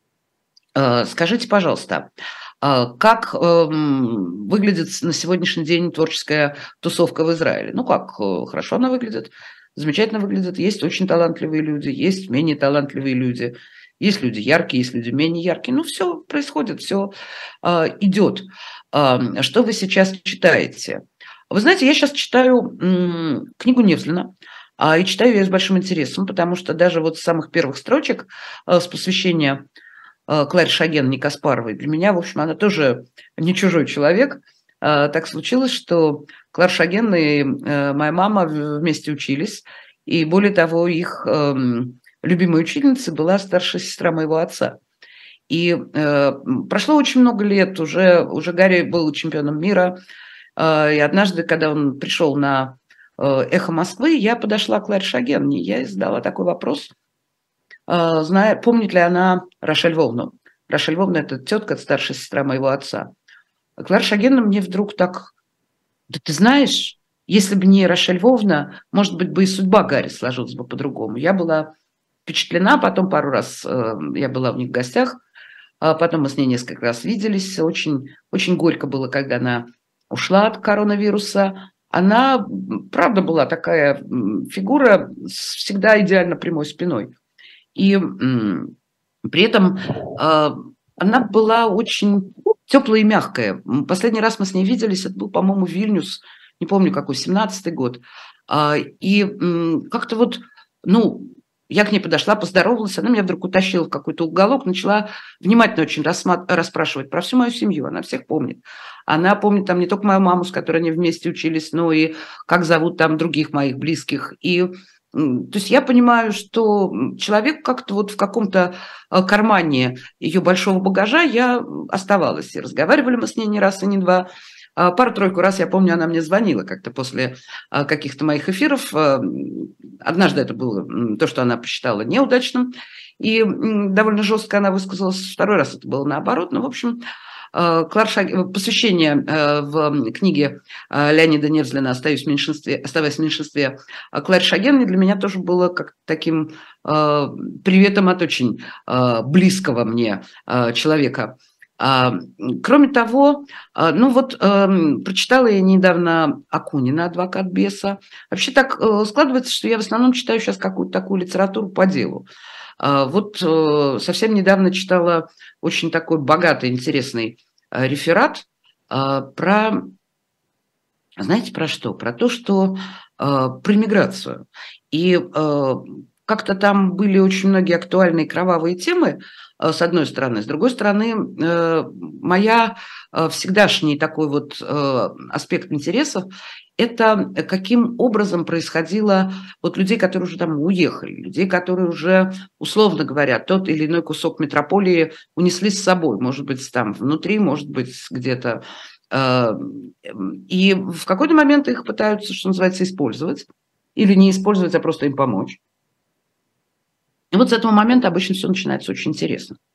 Э, Скажите, пожалуйста, а, как эм, выглядит на сегодняшний день творческая тусовка в Израиле? Ну как, э, хорошо она выглядит, замечательно выглядит. Есть очень талантливые люди, есть менее талантливые люди, есть люди яркие, есть люди менее яркие. Ну все происходит, все идет. А, Что вы сейчас читаете? Вы знаете, я сейчас читаю м, книгу Невзлина, а, и читаю ее с большим интересом, потому что даже вот с самых первых строчек э, с посвящения э, Кларе Шаген, не Каспаровой. Для меня, в общем, она тоже не чужой человек. А, Так случилось, что Клара Шаген и э, моя мама в- вместе учились. И более того, их эм, любимой учительницей была старшая сестра моего отца. И э, м, прошло очень много лет, уже, уже Гарри был чемпионом мира. Э, и однажды, когда он пришел на э, «Эхо Москвы», я подошла к Кларе Шаген, и я ей задала такой вопрос – а, зная, помнит ли она Рошель Львовну. Рошель Львовна – это тетка, это старшая сестра моего отца. А Клара Шагенна мне вдруг так, да ты знаешь, если бы не Рошель Львовна, может быть, бы и судьба Гарри сложилась бы по-другому. Я была впечатлена, потом пару раз э, я была у них в гостях, а потом мы с ней несколько раз виделись. Очень, очень горько было, когда она ушла от коронавируса. Она, м, правда, была такая м, фигура с всегда идеально прямой спиной. И м, при этом а, она была очень теплая и мягкая. М, Последний раз мы с ней виделись, это был, по-моему, Вильнюс, не помню какой, семнадцатый год. А, И м, как-то вот, ну, я к ней подошла, поздоровалась, она меня вдруг утащила в какой-то уголок, начала внимательно очень рассма- расспрашивать про всю мою семью, она всех помнит. Она помнит там не только мою маму, с которой они вместе учились, но и как зовут там других моих близких. И М, то есть я понимаю, что м, человек как-то вот в каком-то э, кармане ее большого багажа я м, оставалась. И разговаривали мы с ней не раз и не два. А Пару-тройку раз, я помню, она мне звонила как-то после а, каких-то моих эфиров. А, м, Однажды это было м, то, что она посчитала неудачным. И м, довольно жестко она высказалась. Второй раз это было наоборот. Ну, в общем, э, Клара Шаг- посвящение э, в книге э, Леонида Невзлина «Остаюсь в меньшинстве, «Оставаясь в меньшинстве» а Кларе Шагенной для меня тоже было как таким э, приветом от очень э, близкого мне э, человека. А, Кроме того, а, ну вот эм, прочитала я недавно Акунина «Адвокат беса». Вообще так э, складывается, что я в основном читаю сейчас какую-то такую литературу по делу. А, Вот э, совсем недавно читала очень такой богатый, интересный э, реферат а, про, знаете, про что? Про то, что э, про миграцию. И э, как-то там были очень многие актуальные кровавые темы, э, с одной стороны. С другой стороны, э, моя э, всегдашний такой вот э, аспект интересов – это каким образом происходило вот людей, которые уже там уехали, людей, которые уже, условно говоря, тот или иной кусок метрополии унесли с собой, может быть, там внутри, может быть, где-то э, и в какой-то момент их пытаются, что называется, использовать. Или не использовать, а просто им помочь. И вот с этого момента обычно все начинается очень интересно.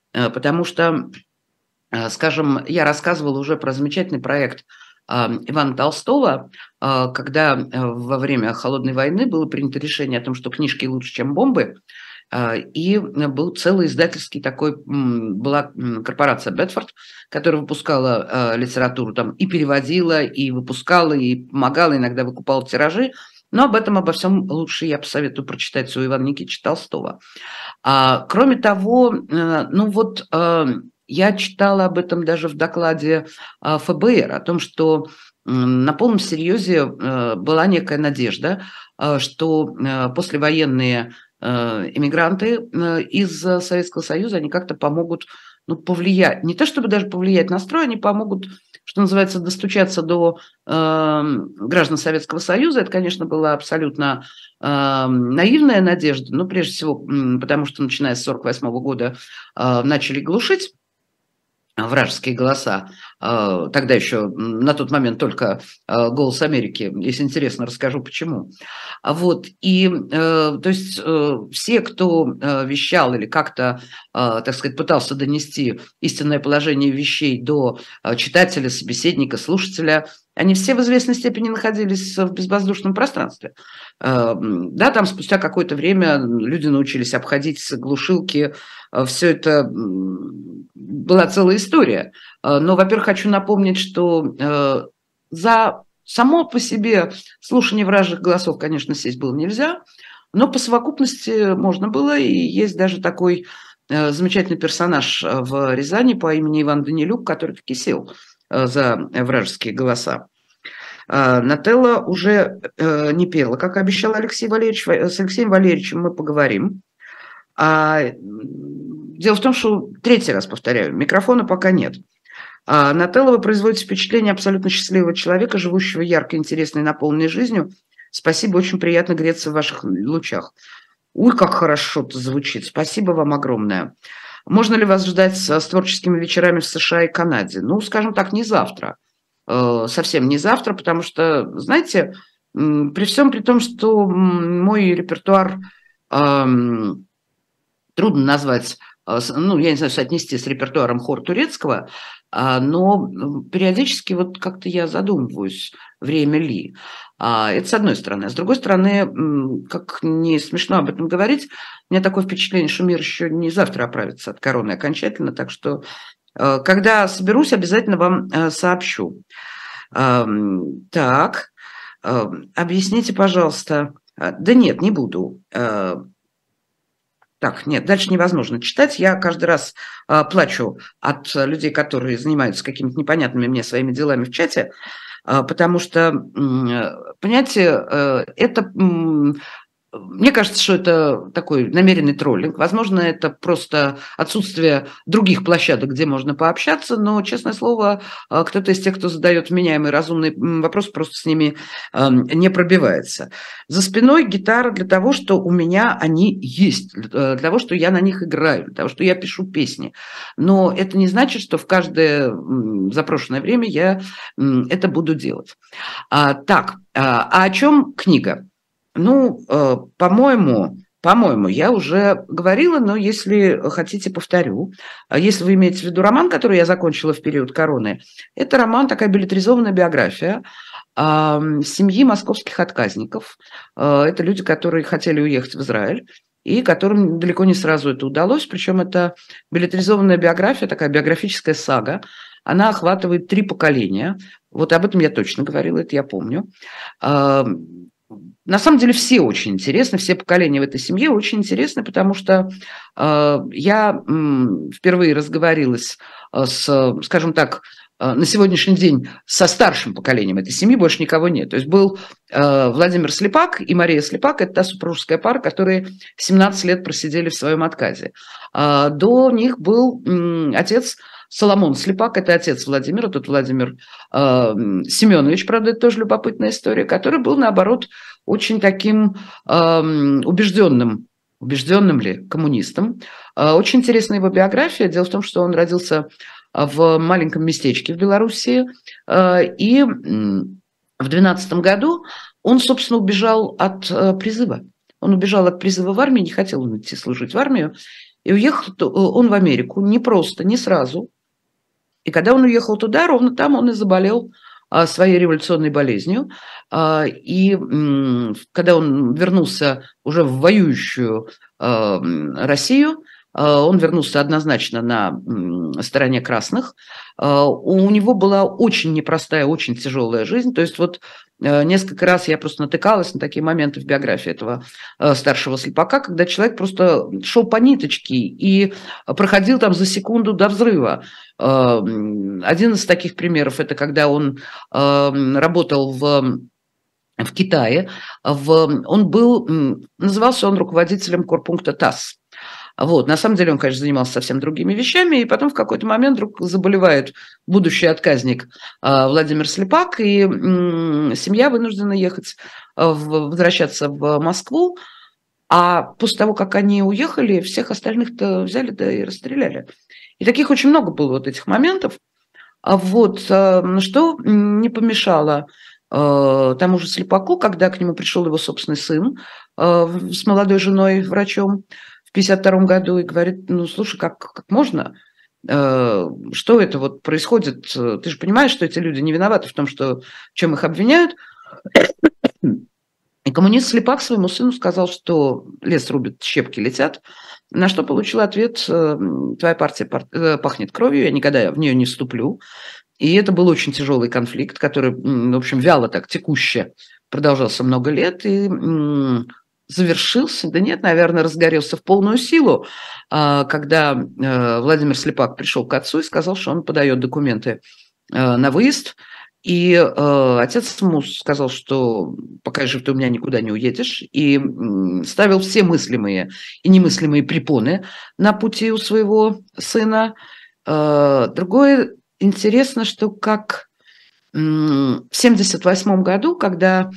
э, потому что, э, скажем, я рассказывала уже про замечательный проект э, Ивана Толстого, э, когда э, во время Холодной войны было принято решение о том, что книжки лучше, чем бомбы, э, и был целый издательский такой, м, была м, корпорация Бетфорд, которая выпускала э, литературу там и переводила, и выпускала, и помогала, иногда выкупала тиражи. Но об этом, обо всем лучше я посоветую прочитать у Ивана Никитича Толстого. А, кроме того, э, ну вот э, я читала об этом даже в докладе э, эф бэ эр, о том, что э, на полном серьезе э, была некая надежда, э, что э, послевоенные э, эмигранты э, из Советского Союза, они как-то помогут, ну, повлиять, не то чтобы даже повлиять на строй, они помогут, что называется, достучаться до э, граждан Советского Союза. Это, конечно, была абсолютно э, наивная надежда, но прежде всего, м, потому что начиная с сорок восьмого года э, начали глушить вражеские голоса. Э, Тогда еще м, на тот момент только э, «Голос Америки». Если интересно, расскажу, почему. А вот, и, э, то есть, э, все, кто э, вещал или как-то, э, так сказать, пытался донести истинное положение вещей до э, читателя, собеседника, слушателя, они все в известной степени находились в безвоздушном пространстве. Э, м, Да, там спустя какое-то время люди научились обходить глушилки. Все это м, была целая история. Э, Но, во-первых, хочу напомнить, что э, за само по себе слушание вражьих голосов, конечно, сесть было нельзя, но по совокупности можно было, и есть даже такой э, замечательный персонаж э, в Рязани по имени Иван Данилюк, который таки сел э, за вражеские голоса. А, Нателла уже э, не пела, как обещал Алексей Валерьевич. Во- С Алексеем Валерьевичем мы поговорим. А, м, дело в том, что, третий раз повторяю, микрофона пока нет. А Нателла, вы производите впечатление абсолютно счастливого человека, живущего яркой, интересной, наполненной жизнью. Спасибо, очень приятно греться в ваших лучах. Ой, как хорошо-то звучит. Спасибо вам огромное. Можно ли вас ждать с, с творческими вечерами в С Ш А и Канаде? Ну, скажем так, не завтра. Э, совсем не завтра, потому что, знаете, м, при всем при том, что м, мой репертуар ам, трудно назвать, а, с ну, я не знаю, соотнести с репертуаром хор турецкого, а, но, м, периодически вот как-то я задумываюсь, время ли. А, это с одной стороны. А с другой стороны, м, как не смешно об этом говорить, у меня такое впечатление, что мир еще не завтра оправится от короны окончательно, так что, э, когда соберусь, обязательно вам, э, сообщу. Ам, так, ам, объясните, пожалуйста. А, да нет, не буду. Э так, нет, дальше невозможно читать. Я каждый раз а, плачу от а, людей, которые занимаются какими-то непонятными мне своими делами в чате, а, потому что, м, э, понимаете, э, это, м, мне кажется, что это такой намеренный троллинг. Возможно, это просто отсутствие других площадок, где можно пообщаться, но, честное слово, а, кто-то из тех, кто задает вменяемый разумный м, вопрос, просто с ними ам, не пробивается. За спиной гитара для того, что у меня они есть, для для того, что я на них играю, для того, что я пишу песни. Но это не значит, что в каждое м, запрошенное время я м, это буду делать. А, так, а, а о чем книга? Ну, э, по-моему, по-моему, я уже говорила, но если хотите, повторю. А Если вы имеете в виду роман, который я закончила в период короны, это роман, такая билетризованная биография ам, семьи московских отказников. Э, Это люди, которые хотели уехать в Израиль, и которым далеко не сразу это удалось. Причем это билетризованная биография, такая биографическая сага. Она охватывает три поколения. Вот об этом я точно говорила, это я помню. Ам, На самом деле все очень интересны, все поколения в этой семье очень интересны, потому что э, я м, впервые разговорилась э, с, скажем так, э, на сегодняшний день со старшим поколением этой семьи, больше никого нет. То есть был э, Владимир Слепак и Мария Слепак, это та супружеская пара, которые семнадцать лет просидели в своем отказе. А до них был м, отец Соломон Слепак, это отец Владимира, тот Владимир э, Семенович, правда, это тоже любопытная история, который был, наоборот, очень таким э, убежденным, убежденным ли, коммунистом. Э, очень интересная его биография. Дело в том, что он родился в маленьком местечке в Белоруссии, э, и м, в двенадцатом году он, собственно, убежал от э, призыва. Он убежал от призыва в армию, не хотел он идти служить в армию, И уехал он в Америку не просто, не сразу. И когда он уехал туда, ровно там он и заболел своей революционной болезнью. И когда он вернулся уже в воюющую Россию, он вернулся однозначно на стороне красных. У него была очень непростая, очень тяжелая жизнь. То есть вот несколько раз я просто натыкалась на такие моменты в биографии этого старшего слепака, когда человек просто шел по ниточке и проходил там за секунду до взрыва. Один из таких примеров – это когда он работал в... в Китае. В, он был, назывался он руководителем корпункта ТАСС. Вот. На самом деле он, конечно, занимался совсем другими вещами, и потом в какой-то момент вдруг заболевает будущий отказник Владимир Слепак, и семья вынуждена ехать, возвращаться в Москву, а после того, как они уехали, всех остальных-то взяли да и расстреляли. И таких очень много было вот этих моментов. А вот что не помешало тому же Слепаку, когда к нему пришел его собственный сын с молодой женой, врачом, в пятьдесят втором году, и говорит: ну, слушай, как, как можно? Что это вот происходит? Ты же понимаешь, что эти люди не виноваты в том, что, в чем их обвиняют. И коммунист Слепак своему сыну сказал, что лес рубит, щепки летят, на что получил ответ: твоя партия пахнет кровью, я никогда в нее не вступлю. И это был очень тяжелый конфликт, который, в общем, вяло так, текуще продолжался много лет и завершился, да нет, наверное, разгорелся в полную силу, когда Владимир Слепак пришел к отцу и сказал, что он подает документы на выезд. И отец ему сказал, что пока я жив, ты у меня никуда не уедешь, и ставил все мыслимые и немыслимые препоны на пути у своего сына. Другое интересно, что как в семьдесят восьмом году, когда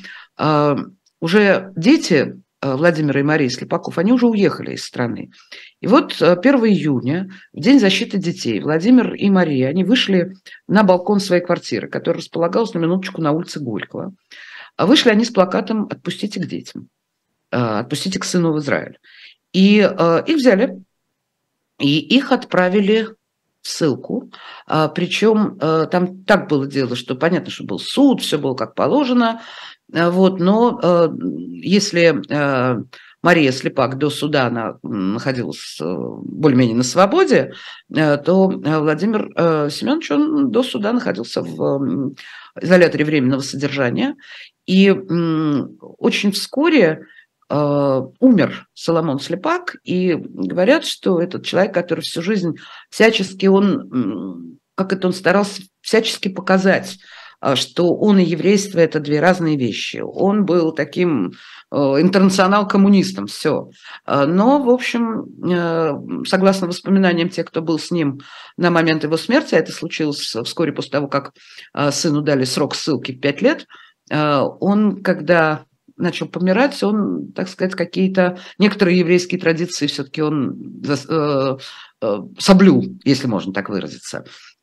уже дети Владимира и Марии Слепаков, они уже уехали из страны. И вот первого июня, в День защиты детей, Владимир и Мария, они вышли на балкон своей квартиры, которая располагалась на минуточку на улице Горького. А вышли они с плакатом «Отпустите к детям», «Отпустите к сыну в Израиль». И их взяли, и их отправили в ссылку. Причем там так было дело, что понятно, что был суд, все было как положено. Вот, но э, если э, Мария Слепак до суда она находилась э, более-менее на свободе, э, то Владимир э, Семенович он до суда находился в э, изоляторе временного содержания. И э, очень вскоре э, умер Соломон Слепак, и говорят, что этот человек, который всю жизнь всячески он, э, как это он старался всячески показать, что он и еврейство – это две разные вещи. Он был таким э, интернационал-коммунистом, все. Но, в общем, э, согласно воспоминаниям тех, кто был с ним на момент его смерти, а это случилось вскоре после того, как э, сыну дали срок ссылки в пять лет, э, он, когда начал помирать, он, так сказать, какие-то некоторые еврейские традиции все-таки он э, э, соблюл, если можно так выразиться.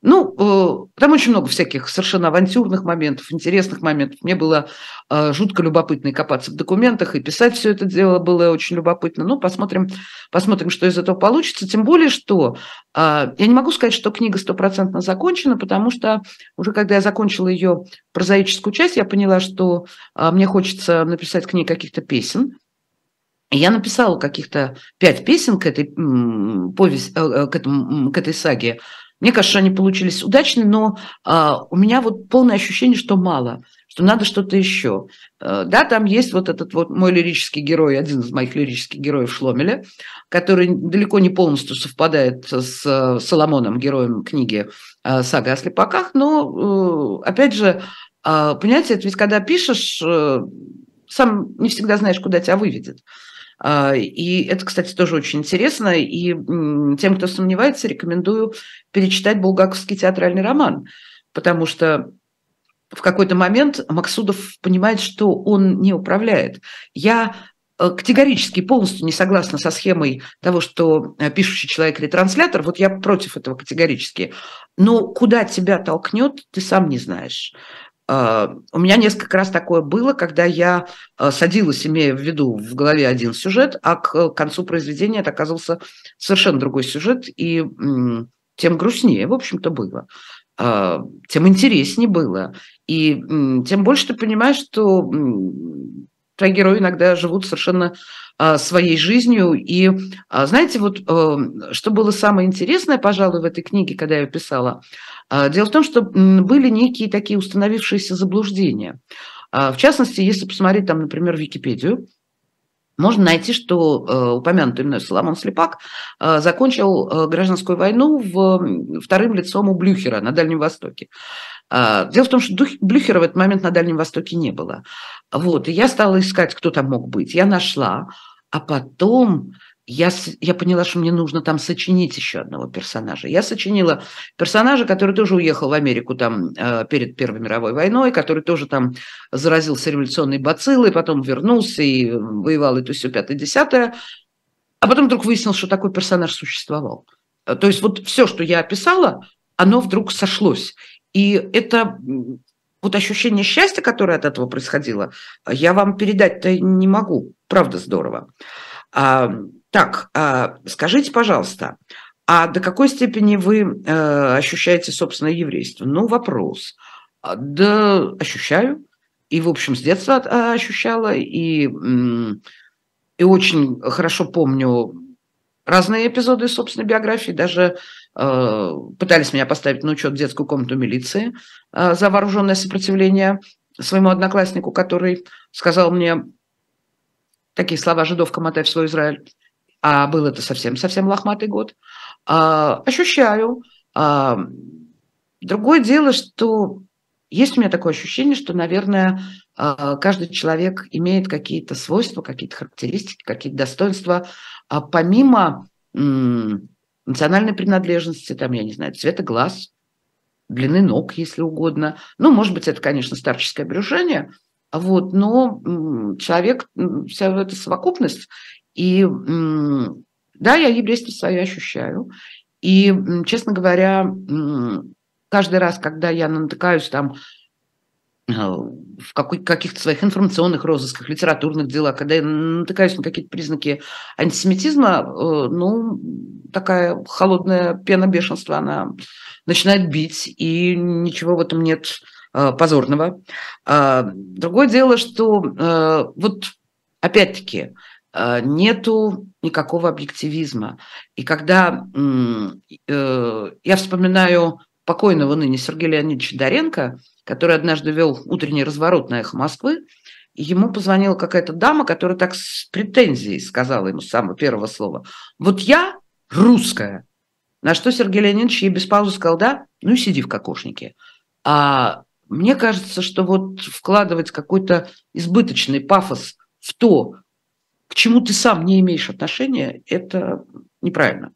Ну, там очень много всяких совершенно авантюрных моментов, интересных моментов. Мне было жутко любопытно и копаться в документах, и писать все это дело было очень любопытно. Ну, посмотрим, посмотрим, что из этого получится. Тем более, что я не могу сказать, что книга стопроцентно закончена, потому что уже когда я закончила ее прозаическую часть, я поняла, что мне хочется написать к ней каких-то песен. И я написала каких-то пять песен к этой, повесть, к, этому, к этой саге. Мне кажется, они получились удачными, но а, у меня вот полное ощущение, что мало, что надо что-то еще. А, да, там есть вот этот вот мой лирический герой, один из моих лирических героев Шломеля, который далеко не полностью совпадает с а, Соломоном, героем книги а, «Сага о слепаках», но, а, опять же, а, понимаете, это ведь когда пишешь, а, сам не всегда знаешь, куда тебя выведет. И это, кстати, тоже очень интересно. И тем, кто сомневается, рекомендую перечитать булгаковский театральный роман, потому что в какой-то момент Максудов понимает, что он не управляет. Я категорически полностью не согласна со схемой того, что пишущий человек ретранслятор. Вот я против этого категорически. Но куда тебя толкнет, ты сам не знаешь. А, у меня несколько раз такое было, когда я а, садилась, имея в виду в голове один сюжет, а к концу произведения это оказался совершенно другой сюжет, и м, тем грустнее, в общем-то, было. А, тем интереснее было. И м, тем больше ты понимаешь, что м, твои герои иногда живут совершенно а, своей жизнью. И а, знаете, вот э, что было самое интересное, пожалуй, в этой книге, когда я ее писала, а, дело в том, что м, были некие такие установившиеся заблуждения. А, В частности, если посмотреть там, например, Википедию, можно найти, что э, упомянутый мной Соломон Слепак э, закончил э, гражданскую войну в, м, вторым лицом у Блюхера на Дальнем Востоке. А, дело в том, что Дух- Блюхера в этот момент на Дальнем Востоке не было. Вот, и я стала искать, кто там мог быть. Я нашла, а потом я, с- я поняла, что мне нужно там сочинить еще одного персонажа. Я сочинила персонажа, который тоже уехал в Америку там э, перед Первой мировой войной, который тоже там заразился революционной бациллой, потом вернулся и воевал это все пятое-десятое. А потом вдруг выяснилось, что такой персонаж существовал. Э, То есть вот все, что я описала, оно вдруг сошлось. И это м, вот ощущение счастья, которое от этого происходило, я вам передать-то не могу. Правда здорово. А, так, а, скажите, пожалуйста, а до какой степени вы э, ощущаете собственное еврейство? Ну, вопрос. А, Да, ощущаю. И, в общем, с детства от- а, ощущала. И, м, и очень хорошо помню разные эпизоды собственной биографии. Даже э, пытались меня поставить на учет в детскую комнату милиции э, за вооруженное сопротивление своему однокласснику, который сказал мне такие слова: «Жидовка, мотай в свой Израиль». А был это совсем-совсем лохматый год. А, ощущаю. А, другое дело, что есть у меня такое ощущение, что, наверное, а, каждый человек имеет какие-то свойства, какие-то характеристики, какие-то достоинства, а, помимо м, национальной принадлежности, там, я не знаю, цвета глаз, длины ног, если угодно. Ну, может быть, это, конечно, старческое брюшение, вот, но м, человек, м, вся эта совокупность, и м, да, я еврейство свое ощущаю. И, м, честно говоря, м, каждый раз, когда я натыкаюсь там э, в какой- каких-то своих информационных розысках, литературных делах, когда я натыкаюсь на какие-то признаки антисемитизма, э, ну, такая холодная пена бешенства, она начинает бить, и ничего в этом нет э, позорного. А, Другое дело, что э, вот опять-таки э, нету никакого объективизма. И когда м, э, я вспоминаю покойного ныне Сергея Леонидовича Доренко, который однажды вел утренний разворот на «Эхо Москвы», и ему позвонила какая-то дама, которая так с претензией сказала ему с самого первого слова: «Вот я русская». На что Сергей Леонидович ей без паузы сказал: «Да, ну и сиди в кокошнике». А мне кажется, что вот вкладывать какой-то избыточный пафос в то, к чему ты сам не имеешь отношения, это неправильно.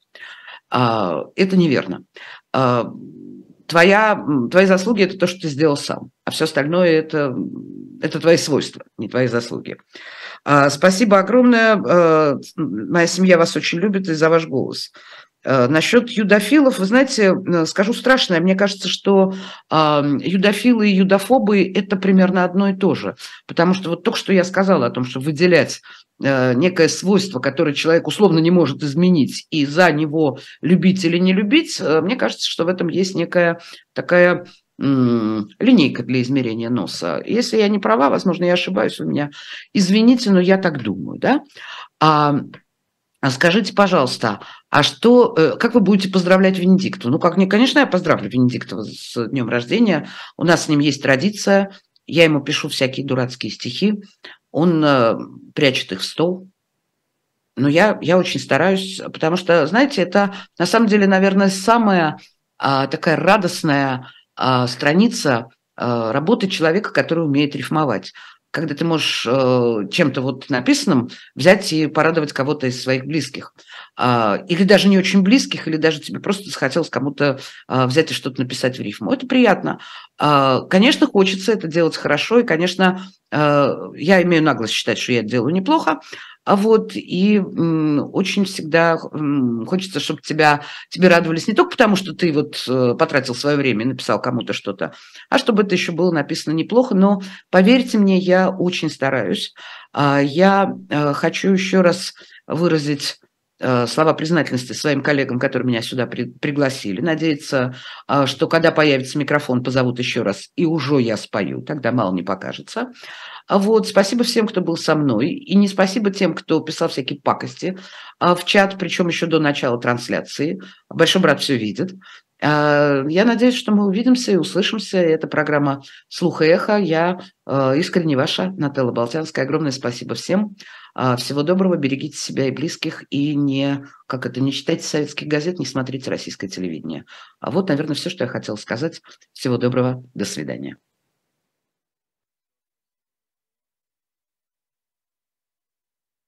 А, это неверно. А, твоя, м, твои заслуги – это то, что ты сделал сам, а все остальное – это, это твои свойства, не твои заслуги. А, спасибо огромное. А, моя семья вас очень любит и за ваш голос. Э, Насчет юдофилов, вы знаете, э, скажу страшное, мне кажется, что а, юдофилы и юдофобы – это примерно одно и то же. Потому что вот только что я сказала о том, что выделять э, некое свойство, которое человек условно не может изменить, и за него любить или не любить, э, мне кажется, что в этом есть некая такая м, линейка для измерения носа. Если я не права, возможно, я ошибаюсь, у меня, извините, но я так думаю, да? А а скажите, пожалуйста, а что, э, как вы будете поздравлять Венедикту? Ну, как не, конечно, я поздравлю Венедиктова с днем рождения. У нас с ним есть традиция. Я ему пишу всякие дурацкие стихи. Он э, прячет их в стол. Но я, я очень стараюсь, потому что, знаете, это на самом деле, наверное, самая а, такая радостная а, страница а, работы человека, который умеет рифмовать. Когда ты можешь э, чем-то вот написанным взять и порадовать кого-то из своих близких. А, или даже не очень близких, или даже тебе просто захотелось кому-то а, взять и что-то написать в рифму. Это приятно. А, конечно, хочется это делать хорошо, и, конечно, э, я имею наглость считать, что я это делаю неплохо. А вот и, м, очень всегда, м, хочется, чтобы тебя тебе радовались не только потому, что ты вот, э, потратил свое время и написал кому-то что-то, а чтобы это еще было написано неплохо. Но поверьте мне, я очень стараюсь. А, я, э, хочу еще раз выразить, э, слова признательности своим коллегам, которые меня сюда при пригласили. Надеяться, а, что когда появится микрофон, позовут еще раз, и уже я спою, тогда мало не покажется. А вот спасибо всем, кто был со мной, и не спасибо тем, кто писал всякие пакости, а, в чат, причем еще до начала трансляции. Большой брат все видит. А, я надеюсь, что мы увидимся и услышимся. Это программа "Слух и эхо". Я, э, искренне ваша Нателла Болтянская. Огромное спасибо всем. А, всего доброго, берегите себя и близких, и не, как это, не читайте советских газет, не смотрите российское телевидение. А вот, наверное, все, что я хотела сказать. Всего доброго, до свидания.